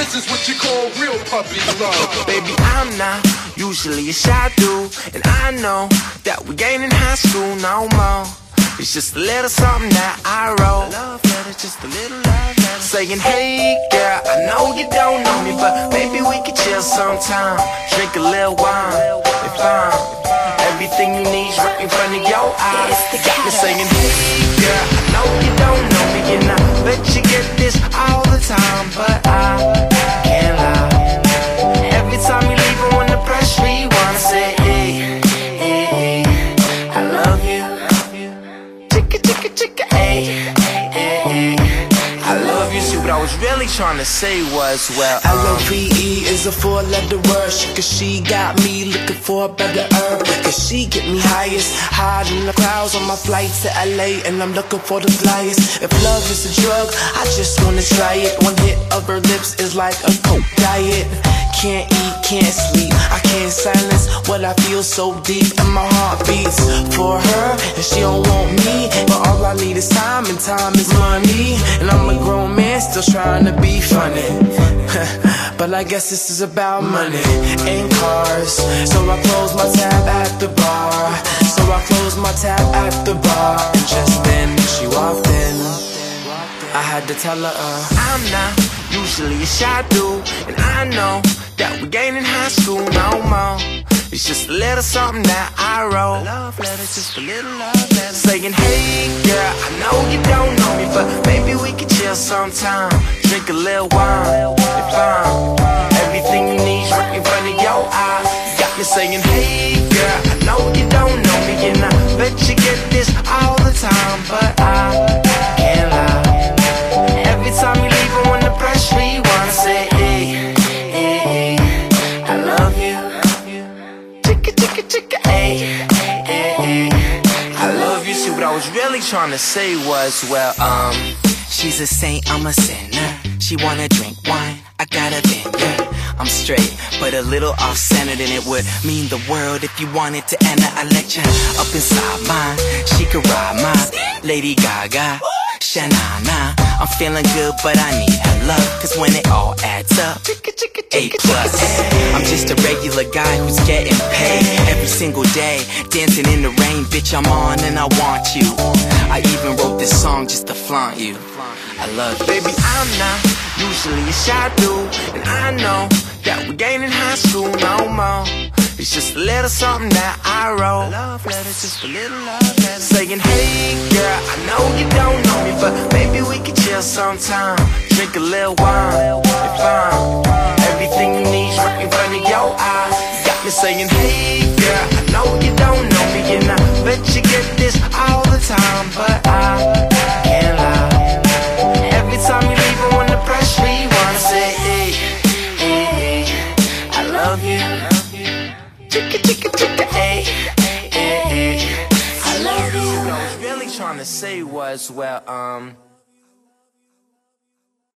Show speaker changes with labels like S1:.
S1: This is what you call real puppy love.
S2: Baby, I'm not usually a shy dude, and I know that we ain't in high school no more. It's just a little something that I wrote. Love letter, just a little love letter, saying, hey girl, I know you don't know me, but maybe we could chill sometime. Drink a little wine and find everything you need's right in front of your eyes. Got me saying, hey girl, I know you don't know me, and I bet you get this all the time, but I can't lie. Every time you leave, I wanna press rewind and say, hey, hey, hey, I love you. Chicka, chicka, chicka, hey, hey, hey, I love you. See, what I was really trying to say was, well,
S3: L-O-V-E is a four-letter word. Cause she got me looking for a better herb. Cause she get me highest, high in the clouds on my flight to LA, and I'm looking for the flyest. If love is a drug, I just wanna try it. One hit of her lips is like a coke diet. Can't eat, can't sleep, I can't silence what I feel so deep. And my heart beats for her, and she don't want me. But all I need is time, and time is money. And I'm a grown man still trying to be funny. But I guess this is about money and cars. So I close my tab at the bar. So I close my tab at the bar. And just then she walked in. I had to tell her
S2: I'm not usually a shy dude, and I know that we ain't in high school no more. It's just a little something that I wrote. Love letter, just a little love letter, saying, hey girl, I know you don't know me, but maybe we could chill sometime. Drink a little wine and find everything you need's right in front of your eyes. Got me saying, hey girl, I know you don't know me, and I bet you get this all the time, but I can't lie. Every time you leave, I wanna press rewind and say, hey, hey, hey, I love you. Chicka, chicka, chicka, hey, hey, hey, I love you. See, what I was really trying to say was, well,
S3: she's a saint, I'm a sinner. She wanna drink wine, I got a vineyard. I'm straight, but a little off-centered, and it would mean the world if you wanted to enter a lecture up inside mine. She could ride mine, Lady Gaga, Shanana. I'm feeling good, but I need her love, cause when it all adds up, A+. I'm just a regular guy who's getting paid every single day, dancing in the rain. Bitch, I'm on and I want you. I even wrote this song just to flaunt you. I love you.
S2: Baby, I'm not usually a shy dude, and I know that we ain't in high school no more. It's just a little something that I wrote. Love letter, just a little love letter, saying, hey girl, I know you don't know me, but maybe we could chill sometime. Drink a little wine and find everything you need's right in front of your eyes. Got me saying, hey girl, I know you don't know me, and I bet you get this all the time, but I can't lie. Every time you leave, I wanna press rewind and say, hey, hey, hey, I love you. Chicka, chicka, chicka, hey, hey, hey, I love you. What I was really trying to say was, well,